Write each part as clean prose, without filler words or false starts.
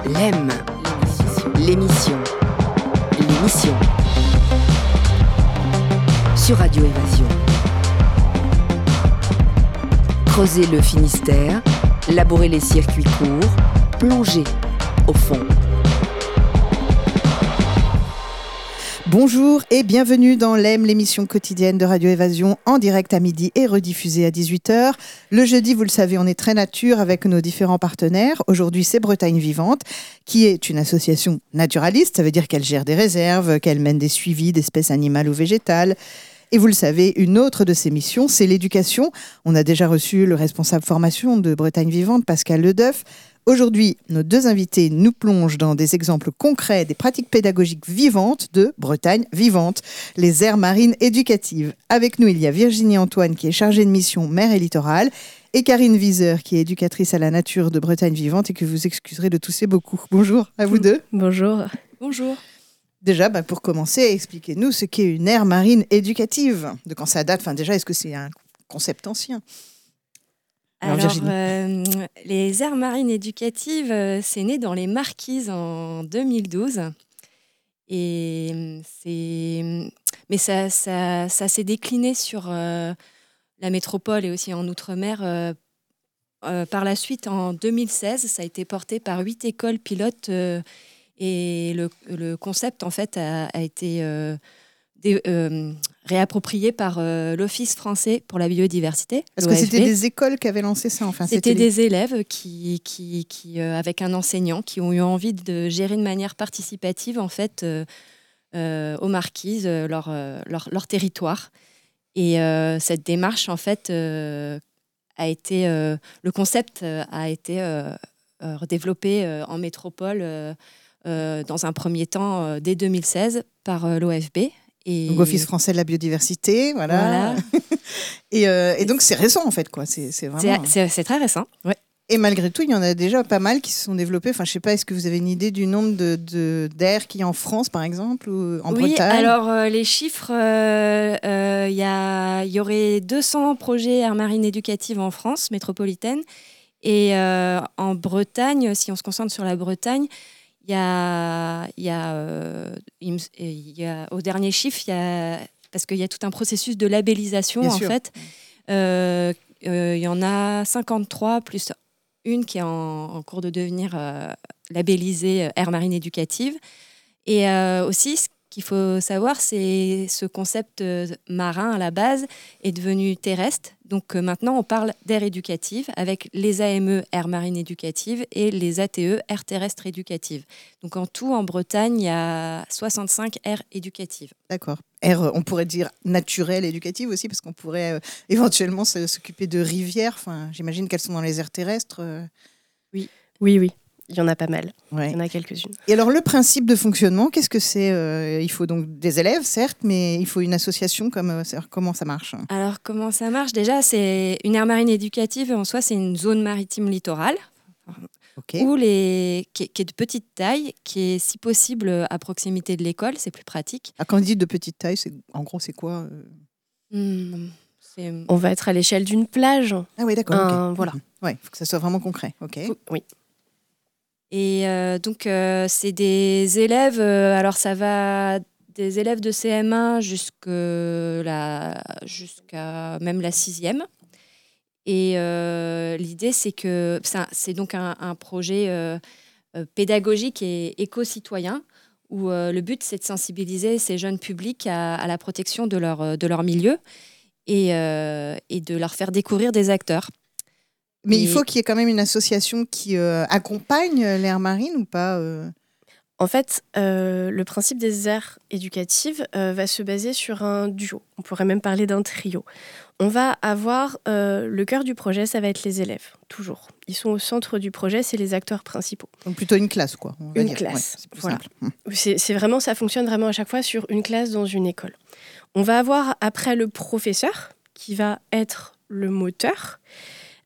L'EM, l'émission sur Radio Évasion. Creuser le Finistère, labourer les circuits courts, plonger au fond. Bonjour et bienvenue dans l'EM, l'émission quotidienne de Radio Évasion, en direct à midi et rediffusée à 18h. Le jeudi, vous le savez, on est très nature avec nos différents partenaires. Aujourd'hui, c'est Bretagne Vivante, qui est une association naturaliste. Ça veut dire qu'elle gère des réserves, qu'elle mène des suivis d'espèces animales ou végétales. Et vous le savez, une autre de ses missions, c'est l'éducation. On a déjà reçu le responsable formation de Bretagne Vivante, Pascal Ledeuf. Aujourd'hui, nos deux invités nous plongent dans des exemples concrets des pratiques pédagogiques vivantes de Bretagne Vivante, les aires marines éducatives. Avec nous, il y a Virginie Antoine qui est chargée de mission mer et littoral et Karine Wieser qui est éducatrice à la nature de Bretagne Vivante et que vous excuserez de tousser beaucoup. Bonjour à vous deux. Bonjour. Bonjour. Déjà, pour commencer, expliquez-nous ce qu'est une aire marine éducative. De quand ça date, déjà, est-ce que c'est un concept ancien ? Alors les aires marines éducatives, c'est né dans les Marquises en 2012. Mais ça s'est décliné sur la métropole et aussi en Outre-mer. Par la suite, en 2016, ça a été porté par 8 écoles pilotes et le concept, en fait, a été réapproprié par l'Office français pour la biodiversité. Est-ce que c'était des écoles qui avaient lancé ça ? C'était des élèves qui avec un enseignant, qui ont eu envie de gérer de manière participative, en fait, aux Marquises, leur territoire. Et cette démarche, en fait, le concept a été redéveloppé en métropole dans un premier temps dès 2016 par l'OFB. Donc, Office français de la biodiversité, voilà. et donc, c'est récent, en fait, quoi. C'est vraiment... c'est très récent, ouais. Et malgré tout, il y en a déjà pas mal qui se sont développés. Enfin, je ne sais pas, est-ce que vous avez une idée du nombre d'aires qu'il y a en France, par exemple, ou en Bretagne ? Oui, alors, les chiffres, il y aurait 200 projets aires marines éducatives en France métropolitaine. Et en Bretagne, si on se concentre sur la Bretagne, il y a au dernier chiffre, parce qu'il y a tout un processus de labellisation, bien en sûr. Fait. Il y en a 53 plus une qui est en cours de devenir labellisée aire marine éducative. Et aussi, ce qu'il faut savoir, c'est ce concept marin à la base est devenu terrestre. Donc maintenant, on parle d'aire éducative avec les AME, aires marines éducatives, et les ATE, aires terrestres éducatives. Donc en tout, en Bretagne, il y a 65 aires éducatives. D'accord. Aires, on pourrait dire naturelles éducatives aussi, parce qu'on pourrait éventuellement s'occuper de rivières. Enfin, j'imagine qu'elles sont dans les aires terrestres. Oui. Il y en a pas mal. Ouais. Il y en a quelques-unes. Et alors, le principe de fonctionnement, qu'est-ce que c'est ? Il faut donc des élèves, certes, mais il faut une association. Comment ça marche ? Alors, comment ça marche ? Déjà, c'est une aire marine éducative. En soi, c'est une zone maritime littorale qui est de petite taille, qui est, si possible, à proximité de l'école. C'est plus pratique. Quand on dit de petite taille, en gros, c'est quoi ? On va être à l'échelle d'une plage. Ah oui, d'accord. Voilà. Ouais, faut que ça soit vraiment concret. Oui. Et donc, c'est des élèves, alors ça va des élèves de CM1 jusqu'à même la 6e. Et l'idée, c'est que c'est donc un projet pédagogique et éco-citoyen où le but, c'est de sensibiliser ces jeunes publics à la protection de leur milieu et de leur faire découvrir des acteurs. Mais il faut qu'il y ait quand même une association qui accompagne l'aire marine ou pas En fait, le principe des aires éducatives va se baser sur un duo. On pourrait même parler d'un trio. On va avoir le cœur du projet, ça va être les élèves, toujours. Ils sont au centre du projet, c'est les acteurs principaux. Donc plutôt une classe, quoi. Une classe, c'est plus voilà. simple. C'est vraiment, ça fonctionne vraiment à chaque fois sur une classe dans une école. On va avoir après le professeur qui va être le moteur.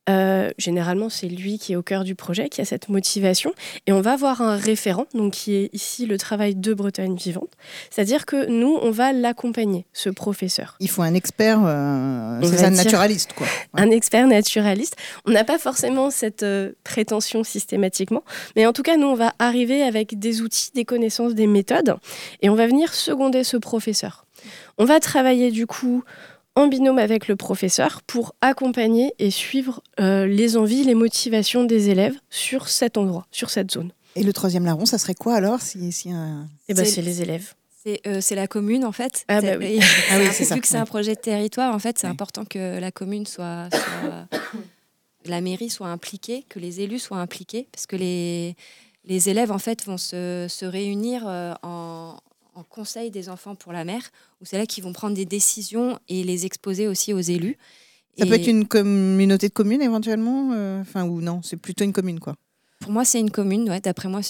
Généralement, c'est lui qui est au cœur du projet, qui a cette motivation. Et on va avoir un référent, donc qui est ici le travail de Bretagne Vivante. C'est-à-dire que nous, on va l'accompagner, ce professeur. Il faut un expert, c'est un naturaliste, quoi. Ouais. Un expert naturaliste. On n'a pas forcément cette prétention systématiquement, mais en tout cas, nous, on va arriver avec des outils, des connaissances, des méthodes, et on va venir seconder ce professeur. On va travailler du coup en binôme avec le professeur pour accompagner et suivre les envies, les motivations des élèves sur cet endroit, sur cette zone. Et le troisième larron, ça serait quoi alors c'est les élèves. C'est la commune en fait. Ah bah oui. C'est ça. Vu que c'est un projet de territoire, en fait, c'est important que la commune soit la mairie soit impliquée, que les élus soient impliqués, parce que les élèves en fait vont se réunir en conseil des enfants pour la mer, où c'est là qu'ils vont prendre des décisions et les exposer aussi aux élus. Ça peut être une communauté de communes éventuellement, ou non, c'est plutôt une commune quoi. Pour moi, c'est une commune. Ouais, d'après moi,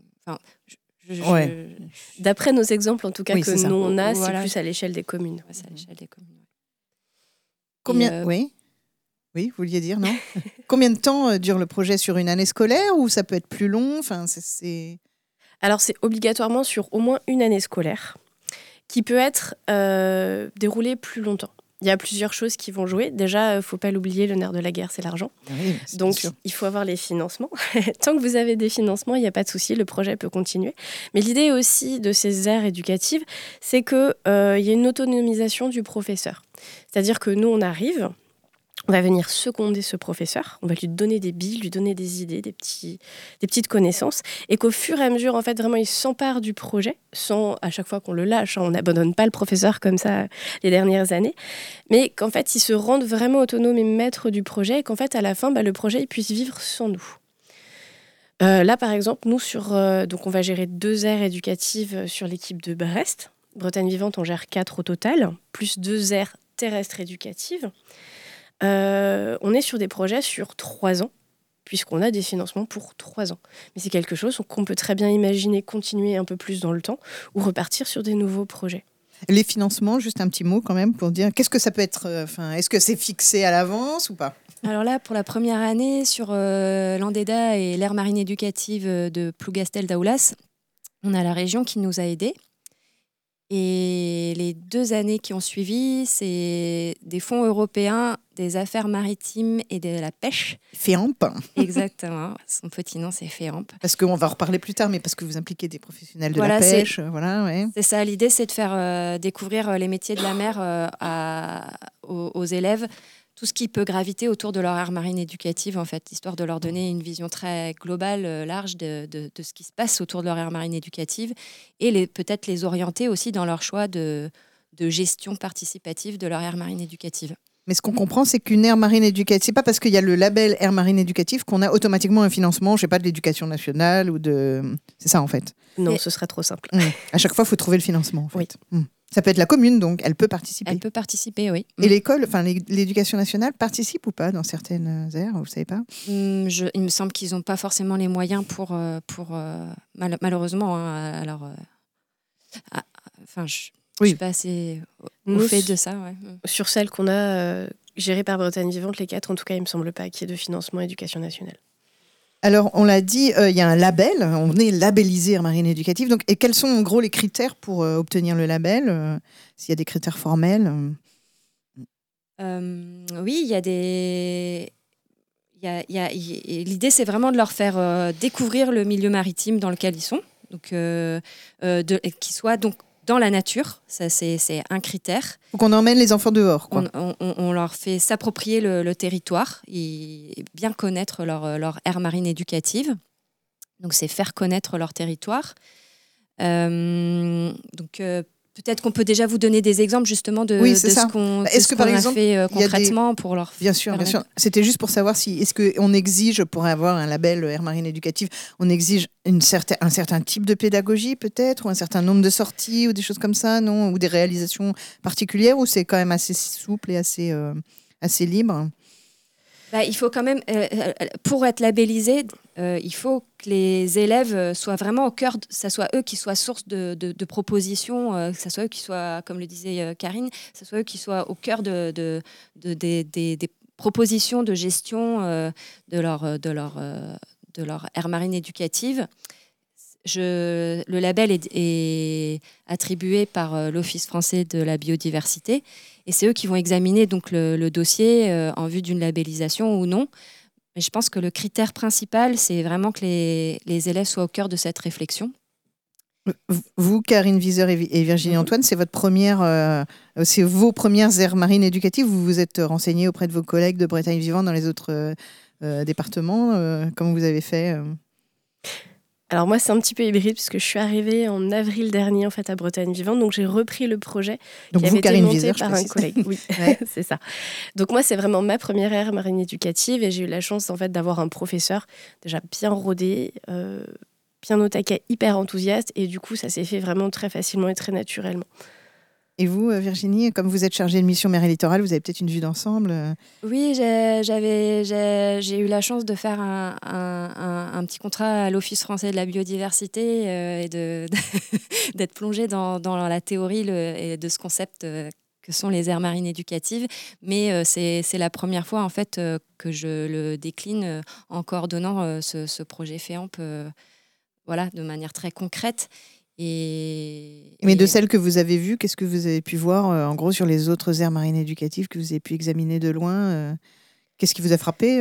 D'après nos exemples, en tout cas, que nous on a, voilà. C'est plus à l'échelle des communes. Ouais, c'est à l'échelle des communes. Combien Oui, vous vouliez dire non. Combien de temps dure le projet sur une année scolaire ou ça peut être plus long Alors, c'est obligatoirement sur au moins une année scolaire, qui peut être déroulée plus longtemps. Il y a plusieurs choses qui vont jouer. Déjà, il ne faut pas l'oublier, le nerf de la guerre, c'est l'argent. Oui, donc, il faut avoir les financements. Tant que vous avez des financements, il n'y a pas de souci, le projet peut continuer. Mais l'idée aussi de ces aires éducatives, c'est qu'il y a une autonomisation du professeur. C'est-à-dire que nous, on arrive... On va venir seconder ce professeur, on va lui donner des billes, lui donner des idées, des petites connaissances, et qu'au fur et à mesure, en fait, vraiment, il s'empare du projet, sans à chaque fois qu'on le lâche, on n'abandonne pas le professeur comme ça les dernières années, mais qu'en fait, il se rende vraiment autonome et maître du projet, et qu'en fait, à la fin, le projet il puisse vivre sans nous. Là, par exemple, nous, donc on va gérer 2 aires éducatives sur l'équipe de Brest. Bretagne Vivante, on gère 4 au total, plus 2 aires terrestres éducatives. On est sur des projets sur 3 ans, puisqu'on a des financements pour 3 ans. Mais c'est quelque chose qu'on peut très bien imaginer continuer un peu plus dans le temps ou repartir sur des nouveaux projets. Les financements, juste un petit mot quand même pour dire, qu'est-ce que ça peut être est-ce que c'est fixé à l'avance ou pas ? Alors là, pour la première année, sur l'Andeda et l'aire marine éducative de Plougastel-Daoulas, on a la région qui nous a aidés. Et les 2 années qui ont suivi, c'est des fonds européens, des affaires maritimes et de la pêche. FEAMP. Exactement. Son petit nom, c'est FEAMP. Parce qu'on va en reparler plus tard, mais parce que vous impliquez des professionnels de la pêche. C'est ça. L'idée, c'est de faire découvrir les métiers de la mer aux élèves, tout ce qui peut graviter autour de leur aire marine éducative, en fait, histoire de leur donner une vision très globale, large de ce qui se passe autour de leur aire marine éducative et peut-être les orienter aussi dans leur choix de gestion participative de leur aire marine éducative. Mais ce qu'on comprend, c'est qu'une aire marine éducative, c'est pas parce qu'il y a le label aire marine éducative qu'on a automatiquement un financement, je sais pas, de l'éducation nationale ou de... C'est ça, en fait. Non, ce serait trop simple. À chaque fois, il faut trouver le financement, en fait. Oui. Ça peut être la commune, donc elle peut participer. Elle peut participer, oui. Et l'école, l'éducation nationale participe ou pas dans certaines aires, vous ne savez pas ? Il me semble qu'ils n'ont pas forcément les moyens pour malheureusement. Je ne suis pas assez au fait de ça. Ouais. Sur celles qu'on a gérées par Bretagne Vivante, les 4, en tout cas, il ne me semble pas qu'il y ait de financement éducation nationale. Alors, on l'a dit, il y a un label, on est labellisé Aire Marine Éducative. Donc, et quels sont en gros les critères pour obtenir le label s'il y a des critères formels Oui, il y a des... L'idée, c'est vraiment de leur faire découvrir le milieu maritime dans lequel ils sont, donc qu'ils soient donc dans la nature, ça c'est un critère. Donc on emmène les enfants dehors, quoi. On leur fait s'approprier le territoire et bien connaître leur aire marine éducative. Donc c'est faire connaître leur territoire. Peut-être qu'on peut déjà vous donner des exemples justement de ce qu'on a fait concrètement pour leur Bien sûr. C'était juste pour savoir est-ce qu'on exige, pour avoir un label aire marine éducative, on exige un certain type de pédagogie peut-être, ou un certain nombre de sorties, ou des choses comme ça, non ? Ou des réalisations particulières, ou c'est quand même assez souple et assez libre ? Il faut quand même, pour être labellisé, il faut que les élèves soient vraiment au cœur, ça soit eux qui soient source de propositions, que ça soit eux qui soient, comme le disait Karine, ça soit eux qui soient au cœur des proposition de gestion de leur aire marine éducative. Le label est attribué par l'Office français de la biodiversité et c'est eux qui vont examiner donc le dossier en vue d'une labellisation ou non. Mais je pense que le critère principal, c'est vraiment que les élèves soient au cœur de cette réflexion. Vous, Karine Viseur et Virginie Antoine, c'est c'est vos premières aires marines éducatives. Vous vous êtes renseignés auprès de vos collègues de Bretagne Vivante dans les autres départements. Comment vous avez fait Alors moi, c'est un petit peu hybride puisque je suis arrivée en avril dernier en fait à Bretagne Vivante, donc j'ai repris le projet donc qui vous, avait été Karine monté Viseur, par un collègue. Oui, ouais. c'est ça. Donc moi, c'est vraiment ma première aire marine éducative et j'ai eu la chance en fait d'avoir un professeur déjà bien rodé, bien au taquet, hyper enthousiaste et du coup, ça s'est fait vraiment très facilement et très naturellement. Et vous, Virginie, comme vous êtes chargée de mission mer et littoral, vous avez peut-être une vue d'ensemble Oui, j'ai eu la chance de faire un petit contrat à l'Office français de la biodiversité et d'être plongée dans la théorie de ce concept que sont les aires marines éducatives. Mais c'est la première fois en fait, que je le décline en coordonnant ce projet FEAMP de manière très concrète. Mais de celles que vous avez vues, qu'est-ce que vous avez pu voir en gros sur les autres aires marines éducatives que vous avez pu examiner de loin qu'est-ce qui vous a frappé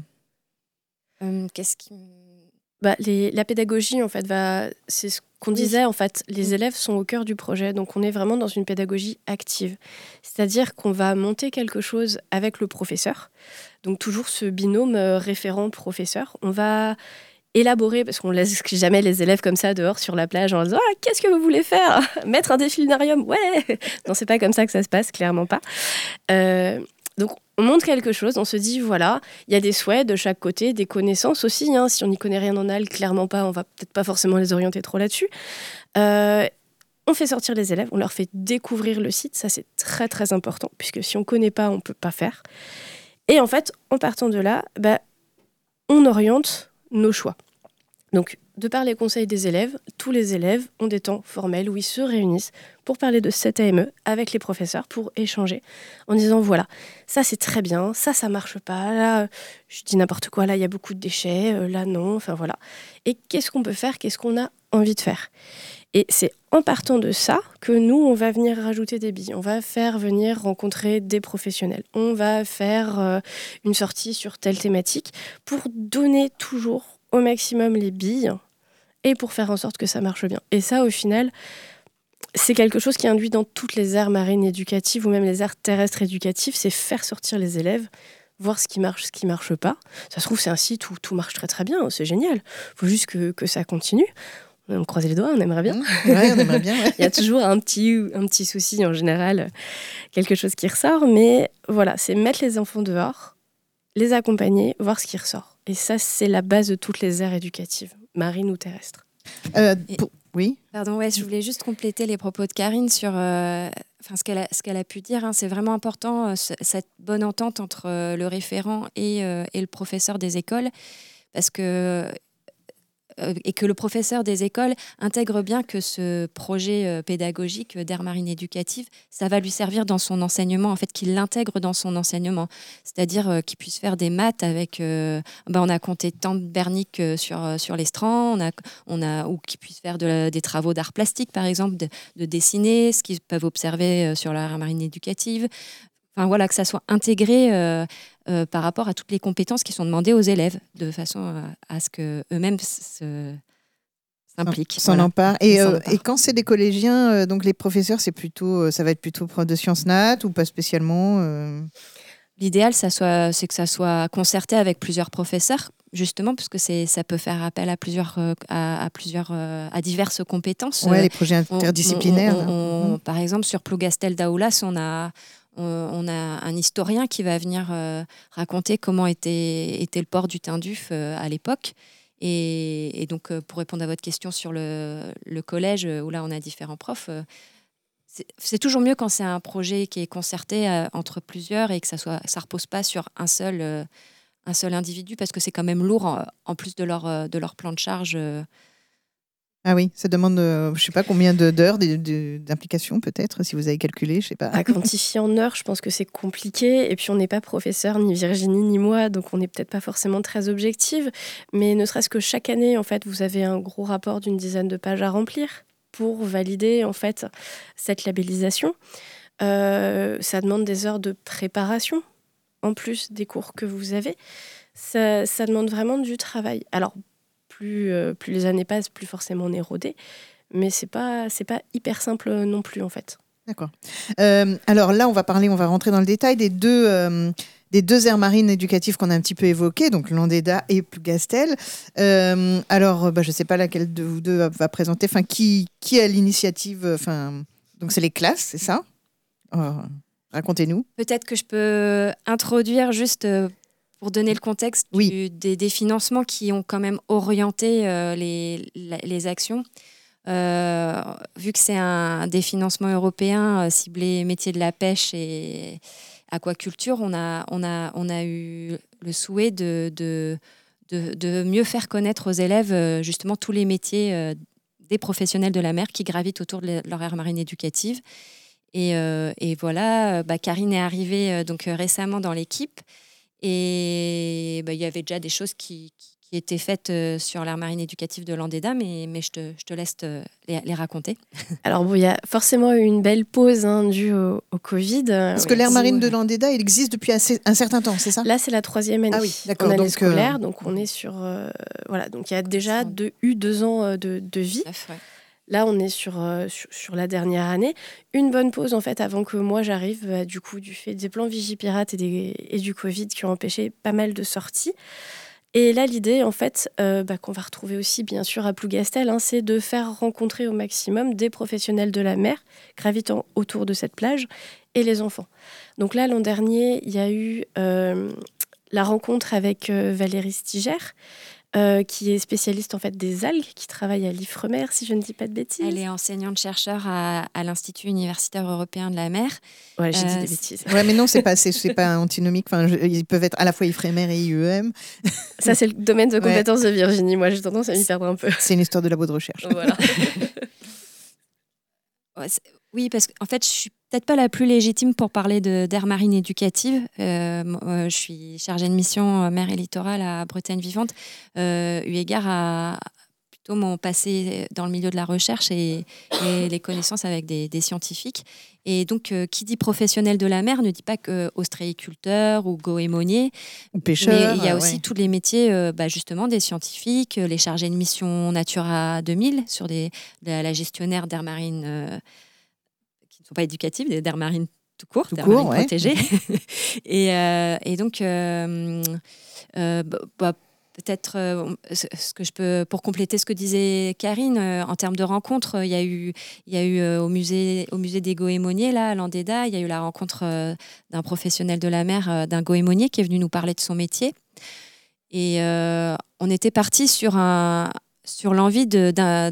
La pédagogie, en fait, c'est ce qu'on disait, en fait, les élèves sont au cœur du projet, donc on est vraiment dans une pédagogie active. C'est-à-dire qu'on va monter quelque chose avec le professeur, donc toujours ce binôme référent-professeur. On va élaborer, parce qu'on ne laisse jamais les élèves comme ça dehors sur la plage en disant « qu'est-ce que vous voulez faire ? Mettre un delphinarium ? Ouais !» Non, c'est pas comme ça que ça se passe, clairement pas. Donc, on montre quelque chose, on se dit, voilà, il y a des souhaits de chaque côté, des connaissances aussi. Si on n'y connaît rien en AL, clairement pas, on va peut-être pas forcément les orienter trop là-dessus. On fait sortir les élèves, on leur fait découvrir le site. Ça, c'est très, très important, puisque si on ne connaît pas, on ne peut pas faire. Et en fait, en partant de là, on oriente nos choix. Donc, de par les conseils des élèves, tous les élèves ont des temps formels où ils se réunissent pour parler de cette AME avec les professeurs pour échanger en disant voilà, ça c'est très bien, ça marche pas, là je dis n'importe quoi, là il y a beaucoup de déchets, là non, enfin voilà. Et qu'est-ce qu'on peut faire, qu'est-ce qu'on a envie de faire ? Et c'est en partant de ça que nous, on va venir rajouter des billes. On va faire venir rencontrer des professionnels. On va faire une sortie sur telle thématique pour donner toujours au maximum les billes et pour faire en sorte que ça marche bien. Et ça, au final, c'est quelque chose qui est induit dans toutes les aires marines éducatives ou même les aires terrestres éducatives, c'est faire sortir les élèves, voir ce qui marche pas. Ça se trouve, c'est un site où tout marche très très bien, c'est génial. Il faut juste que ça continue. On croise les doigts, on aimerait bien. Ouais, on aimerait bien. Ouais. Il y a toujours un petit souci en général, quelque chose qui ressort, mais voilà, c'est mettre les enfants dehors, les accompagner, voir ce qui ressort. Et ça, c'est la base de toutes les aires éducatives, marines ou terrestres. Oui. Pardon, ouais, je voulais juste compléter les propos de Karine sur ce qu'elle a pu dire. C'est vraiment important, cette bonne entente entre le référent et le professeur des écoles, parce que et que le professeur des écoles intègre bien que ce projet pédagogique d'aire marine éducative, ça va lui servir dans son enseignement, en fait, qu'il l'intègre dans son enseignement. C'est-à-dire qu'il puisse faire des maths avec... on a compté tant de berniques sur l'estran, ou qu'il puisse faire des travaux d'art plastique, par exemple, de dessiner, ce qu'ils peuvent observer sur l'aire marine éducative. Enfin, voilà, que ça soit intégré par rapport à toutes les compétences qui sont demandées aux élèves, de façon à ce qu'eux-mêmes s'impliquent. S'en emparent. Et quand c'est des collégiens, donc les professeurs, ça va être plutôt prof de sciences nat ou pas spécialement L'idéal, c'est que ça soit concerté avec plusieurs professeurs, justement, parce que ça peut faire appel à diverses compétences. Ouais, les projets interdisciplinaires. Par exemple, sur Plougastel d'Aoulas, on a un historien qui va venir raconter comment était le port du Tinduf à l'époque. Et donc, pour répondre à votre question sur le collège, où là, on a différents profs, c'est toujours mieux quand c'est un projet qui est concerté entre plusieurs et que ça repose pas sur un seul individu, parce que c'est quand même lourd en plus de leur plan de charge. Ah oui, ça demande, je ne sais pas combien d'heures d'implication peut-être, si vous avez calculé, je ne sais pas. À quantifier en heures, je pense que c'est compliqué. Et puis, on n'est pas professeur, ni Virginie, ni moi, donc on n'est peut-être pas forcément très objective. Mais ne serait-ce que chaque année, en fait, vous avez un gros rapport d'une dizaine de pages à remplir pour valider, en fait, cette labellisation. Ça demande des heures de préparation, en plus des cours que vous avez. Ça demande vraiment du travail. Alors, plus les années passent, plus forcément on est rodé. Mais c'est pas hyper simple non plus, en fait. D'accord. Alors là, on va rentrer dans le détail des deux aires marines éducatives qu'on a un petit peu évoquées, donc Landéda et Plougastel. Alors, je ne sais pas laquelle de vous deux va présenter. Enfin, qui a l'initiative. Donc, c'est les classes, c'est ça ? Racontez-nous. Peut-être que je peux introduire juste pour donner le contexte des financements qui ont quand même orienté les actions. Vu que c'est des financements européens ciblés métiers de la pêche et aquaculture, on a eu le souhait de mieux faire connaître aux élèves justement tous les métiers des professionnels de la mer qui gravitent autour de leur aire marine éducative. Et voilà, Karine est arrivée donc récemment dans l'équipe et il y avait déjà des choses qui étaient faites sur l'aire marine éducative de Landéda, mais je te laisse les raconter. Alors il y a forcément eu une belle pause due au Covid. Parce que l'aire marine de Landéda, elle existe depuis un certain temps, c'est ça ? Là, c'est la 3e année. Ah oui, d'accord. Année scolaire, donc on est sur... donc il y a déjà eu 2 ans de vie. Ouais. Là, on est sur la dernière année. Une bonne pause, en fait, avant que moi j'arrive, du fait des plans Vigipirate et du Covid qui ont empêché pas mal de sorties. Et là, l'idée, en fait, qu'on va retrouver aussi, bien sûr, à Plougastel, c'est de faire rencontrer au maximum des professionnels de la mer gravitant autour de cette plage et les enfants. Donc là, l'an dernier, il y a eu la rencontre avec Valérie Stiger, qui est spécialiste en fait des algues, qui travaille à l'Ifremer, si je ne dis pas de bêtises. Elle est enseignante-chercheur à l'Institut universitaire européen de la mer. Ouais, j'ai dit des bêtises. Ouais, mais non, c'est pas antinomique. Enfin, ils peuvent être à la fois Ifremer et IEM. Ça, c'est le domaine de compétence de Virginie. Moi, j'ai tendance à m'y perdre un peu. C'est une histoire de labo de recherche. Voilà. Oui, parce qu'en fait, je suis peut-être pas la plus légitime pour parler d'aire marine éducative. Je suis chargée de mission mer et littoral à Bretagne Vivante, eu égard à plutôt mon passé dans le milieu de la recherche et les connaissances avec des scientifiques. Et donc, qui dit professionnel de la mer ne dit pas que ostréiculteur ou goémonier. Ou pêcheur. Mais il y a aussi tous les métiers, justement, des scientifiques, les chargés de mission Natura 2000 sur la gestionnaire d'aire marine qui ne sont pas éducatives, d'aires marines tout court, d'aires marines protégées. Et donc, peut-être ce que je peux, pour compléter ce que disait Karine, en termes de rencontres, il y a eu au musée des goémoniers là à Landéda, il y a eu la rencontre d'un professionnel de la mer, d'un goémonier qui est venu nous parler de son métier. Et on était parti sur l'envie de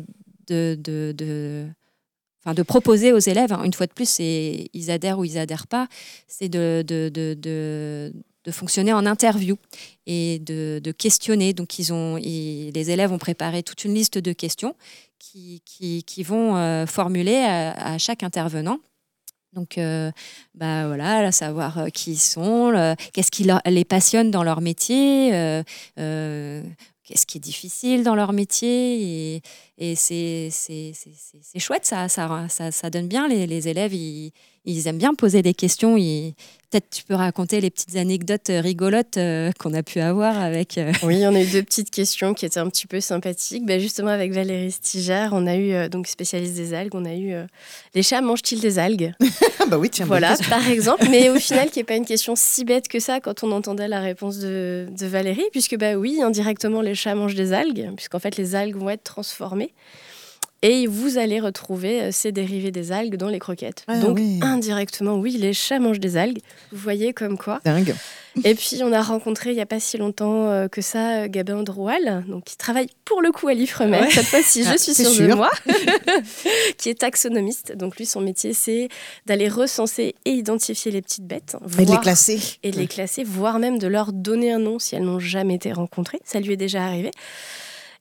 proposer aux élèves, une fois de plus, ils adhèrent ou ils adhèrent pas, c'est de fonctionner en interview et de questionner. Donc, les élèves ont préparé toute une liste de questions qui vont formuler à chaque intervenant. Donc, voilà, savoir qui ils sont, qu'est-ce qui les passionne dans leur métier, qu'est-ce qui est difficile dans leur métier. Et c'est chouette, ça donne bien. Les élèves, ils aiment bien poser des questions. Peut-être tu peux raconter les petites anecdotes rigolotes qu'on a pu avoir avec... Oui, on a eu 2 petites questions qui étaient un petit peu sympathiques. Justement, avec Valérie Stiger, on a eu, donc spécialiste des algues, on a eu les chats mangent-ils des algues ? Oui, tiens. Voilà, par exemple. Mais au final, qui n'est pas une question si bête que ça quand on entendait la réponse de Valérie, puisque oui, indirectement, les chats mangent des algues, puisqu'en fait, les algues vont être transformées. Et vous allez retrouver ces dérivés des algues dans les croquettes. Donc, indirectement, oui, les chats mangent des algues. Vous voyez comme quoi. Dingue. Et puis, on a rencontré, il n'y a pas si longtemps que ça, Gabin Droual, donc, qui travaille pour le coup à l'Ifremer. Ouais. Cette fois-ci, je suis sûre de moi. Qui est taxonomiste. Donc, lui, son métier, c'est d'aller recenser et identifier les petites bêtes. Et de les classer. Et de les classer, voire même de leur donner un nom si elles n'ont jamais été rencontrées. Ça lui est déjà arrivé.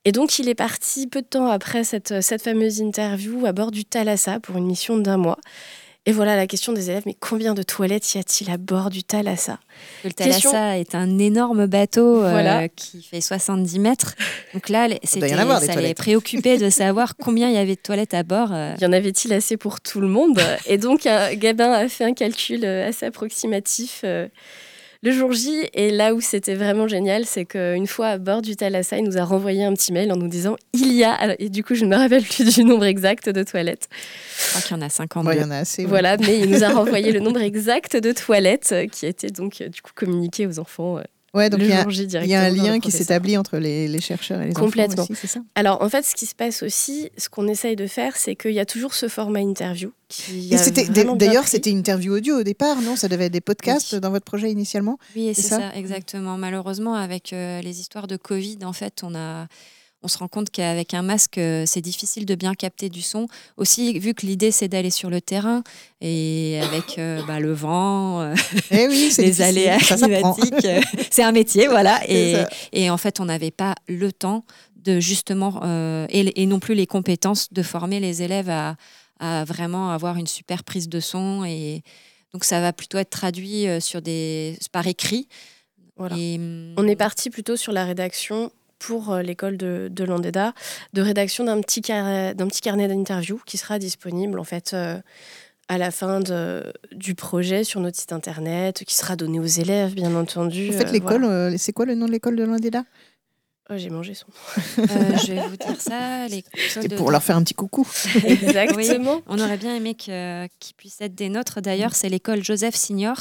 Et donc, il est parti peu de temps après cette fameuse interview à bord du Thalassa pour une mission d'1 mois. Et voilà la question des élèves, mais combien de toilettes y a-t-il à bord du Thalassa ? Le Thalassa est un énorme bateau qui fait 70 mètres. Donc là, ça les préoccupait de savoir combien il y avait de toilettes à bord. Y en avait-il assez pour tout le monde ? Et donc, Gabin a fait un calcul assez approximatif le jour J. Et là où c'était vraiment génial, c'est qu'une fois à bord du Thalassa, il nous a renvoyé un petit mail en nous disant « Il y a… » Et du coup, je ne me rappelle plus du nombre exact de toilettes. Je crois qu'il y en a 52. Il y en a assez. Voilà, mais il nous a renvoyé le nombre exact de toilettes qui était donc du coup communiqué aux enfants. Donc le jour J directement. Il y a un lien qui s'établit entre les chercheurs et les Complètement. enfants aussi, c'est ça ? Alors en fait, ce qui se passe aussi, ce qu'on essaye de faire, c'est qu'il y a toujours ce format interview. D'ailleurs, c'était une interview audio au départ, non ? Ça devait être des podcasts dans votre projet initialement ? Oui, c'est ça, exactement. Malheureusement, avec les histoires de Covid, en fait, on se rend compte qu'avec un masque, c'est difficile de bien capter du son. Aussi, vu que l'idée, c'est d'aller sur le terrain et avec le vent, les aléas climatiques, c'est un métier, voilà. Et en fait, on n'avait pas le temps de justement, et non plus les compétences de former les élèves à vraiment avoir une super prise de son. Et donc, ça va plutôt être traduit par écrit. Voilà. On est parti plutôt sur la rédaction pour l'école de Landéda, de rédaction d'un petit carnet d'interviews qui sera disponible en fait à la fin du projet sur notre site internet, qui sera donné aux élèves bien entendu. En fait, l'école, c'est quoi le nom de l'école de Landéda ? J'ai mangé son nom. Je vais vous dire ça. C'était pour leur faire un petit coucou. Exactement. Oui, on aurait bien aimé qu'ils puissent être des nôtres. D'ailleurs, c'est l'école Joseph Signor.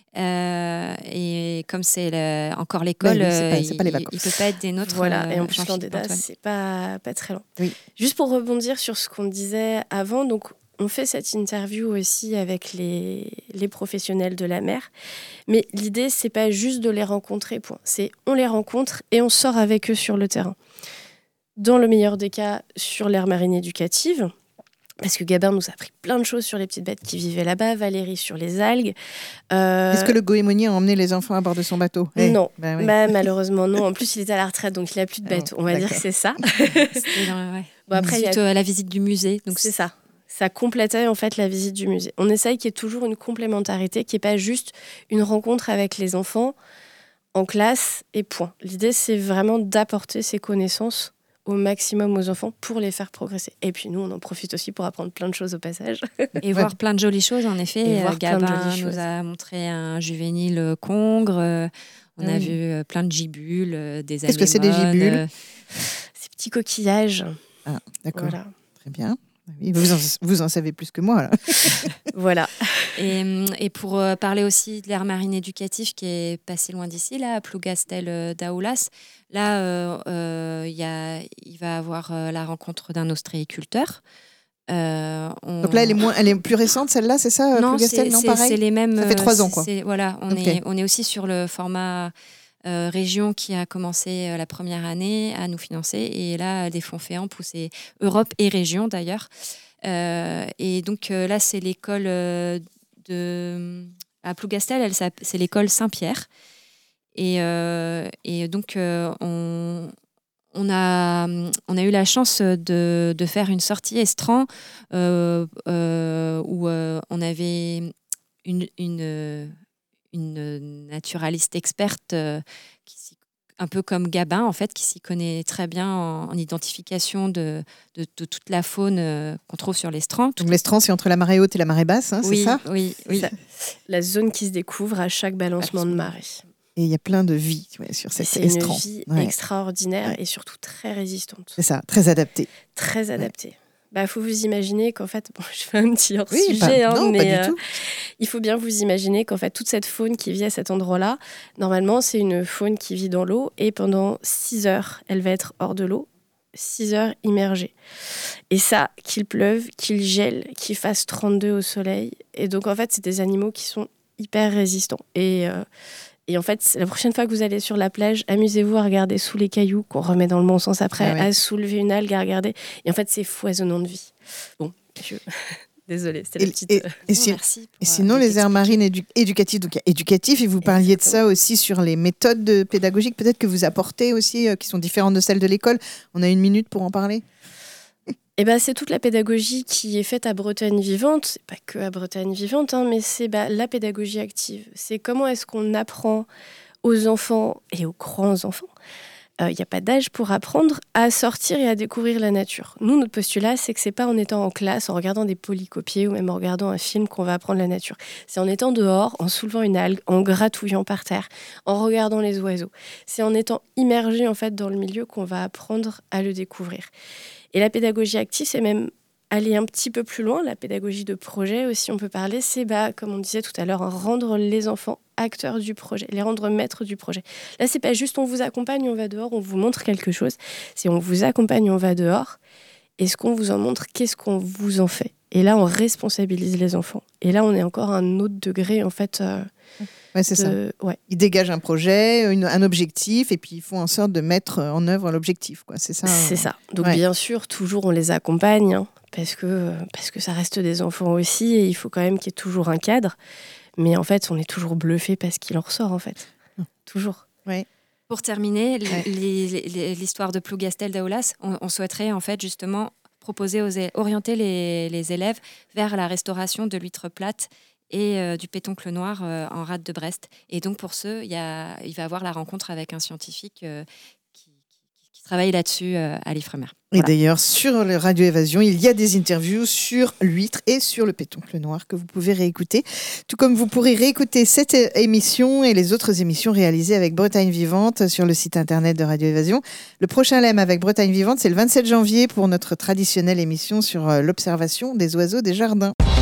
Et comme c'est encore l'école, c'est pas les vacances. Il ne peut pas être des nôtres. Voilà, et en plus, Landéda, c'est pas très loin. Oui. Juste pour rebondir sur ce qu'on disait avant, donc on fait cette interview aussi avec les professionnels de la mer. Mais l'idée, c'est pas juste de les rencontrer, point. C'est on les rencontre et on sort avec eux sur le terrain. Dans le meilleur des cas, sur l'aire marine éducative, parce que Gabin nous a appris plein de choses sur les petites bêtes qui vivaient là-bas, Valérie sur les algues. Est-ce que le goémonier a emmené les enfants à bord de son bateau ? Non, malheureusement non. En plus, il était à la retraite, donc il n'a plus de bêtes. On va dire que c'est ça. Après, il y a la visite du musée. Donc c'est ça. Ça complétait en fait la visite du musée. On essaye qu'il y ait toujours une complémentarité, qui n'est pas juste une rencontre avec les enfants en classe et point. L'idée, c'est vraiment d'apporter ces connaissances au maximum aux enfants pour les faire progresser. Et puis nous, on en profite aussi pour apprendre plein de choses au passage. Et voir plein de jolies choses, en effet. Gabin nous a montré un juvénile congre. On a vu plein de gibules, des anémones. Qu'est-ce que c'est des gibules ? Ces petits coquillages. Ah, d'accord. Voilà. Très bien. Vous en savez plus que moi, là. Voilà. Et pour parler aussi de l'aire marine éducative qui est pas si loin d'ici, là, à Plougastel d'Aoulas, là, il va avoir la rencontre d'un ostréiculteur. Donc là, elle est plus récente, celle-là, c'est ça, Plougastel, non, pareil. C'est les mêmes. Ça fait 3 ans, quoi. Voilà, on est aussi sur le format région qui a commencé la première année à nous financer. Et là, des fonds FEAMP où c'est Europe et région, d'ailleurs. Et donc là, c'est l'école à Plougastel, c'est l'école Saint-Pierre. Et donc, on a eu la chance de faire une sortie estran où on avait une naturaliste experte un peu comme Gabin, en fait, qui s'y connaît très bien en identification de toute la faune qu'on trouve sur l'estran. Donc l'estran, c'est entre la marée haute et la marée basse, oui, c'est ça ? Oui. La zone qui se découvre à chaque balancement de marée. Et il y a plein de vie sur cette estran. C'est une vie extraordinaire et surtout très résistante. C'est ça, très adaptée. Très adaptée. Faut vous imaginer qu'en fait, je fais un petit hors-sujet, mais il faut bien vous imaginer qu'en fait, toute cette faune qui vit à cet endroit-là, normalement, c'est une faune qui vit dans l'eau et pendant 6 heures, elle va être hors de l'eau, 6 heures immergée. Et ça, qu'il pleuve, qu'il gèle, qu'il fasse 32 au soleil. Et donc, en fait, c'est des animaux qui sont hyper résistants. Et en fait, la prochaine fois que vous allez sur la plage, amusez-vous à regarder sous les cailloux, qu'on remet dans le bon sens après, à soulever une algue, à regarder. Et en fait, c'est foisonnant de vie. Bon, Désolée, c'était la petite... Merci. Et sinon, les aires marines éducatives, donc il y a éducatif, et vous parliez de ça aussi sur les méthodes pédagogiques, peut-être que vous apportez aussi, qui sont différentes de celles de l'école. On a 1 minute pour en parler. C'est toute la pédagogie qui est faite à Bretagne Vivante. C'est pas que à Bretagne Vivante, mais c'est la pédagogie active. C'est comment est-ce qu'on apprend aux enfants et aux grands enfants. Il n'y a pas d'âge pour apprendre à sortir et à découvrir la nature. Nous, notre postulat, c'est que c'est pas en étant en classe, en regardant des polycopiés ou même en regardant un film qu'on va apprendre la nature. C'est en étant dehors, en soulevant une algue, en gratouillant par terre, en regardant les oiseaux. C'est en étant immergé en fait dans le milieu qu'on va apprendre à le découvrir. Et la pédagogie active, c'est même aller un petit peu plus loin. La pédagogie de projet aussi, on peut parler, c'est, comme on disait tout à l'heure, rendre les enfants acteurs du projet, les rendre maîtres du projet. Là, c'est pas juste on vous accompagne, on va dehors, on vous montre quelque chose. C'est on vous accompagne, on va dehors. Et ce qu'on vous en montre, qu'est-ce qu'on vous en fait? Et là, on responsabilise les enfants. Et là, on est encore à un autre degré, en fait. C'est ça. Ouais. Ils dégagent un projet, un objectif, et puis ils font en sorte de mettre en œuvre l'objectif. C'est ça. C'est ça. Donc, bien sûr, toujours, on les accompagne, parce que ça reste des enfants aussi, et il faut quand même qu'il y ait toujours un cadre. Mais en fait, on est toujours bluffé parce qu'il en ressort, en fait. Toujours. Ouais. Pour terminer, l'histoire de Plougastel d'Aoulas, on souhaiterait en fait justement orienter les élèves vers la restauration de l'huître plate et du pétoncle noir en rade de Brest. Et donc pour il va y avoir la rencontre avec un scientifique qui travaille là-dessus à l'Ifremer. Et d'ailleurs, sur le Radio Évasion, il y a des interviews sur l'huître et sur le pétoncle noir que vous pouvez réécouter. Tout comme vous pourrez réécouter cette émission et les autres émissions réalisées avec Bretagne Vivante sur le site internet de Radio Évasion. Le prochain LEM avec Bretagne Vivante, c'est le 27 janvier pour notre traditionnelle émission sur l'observation des oiseaux des jardins.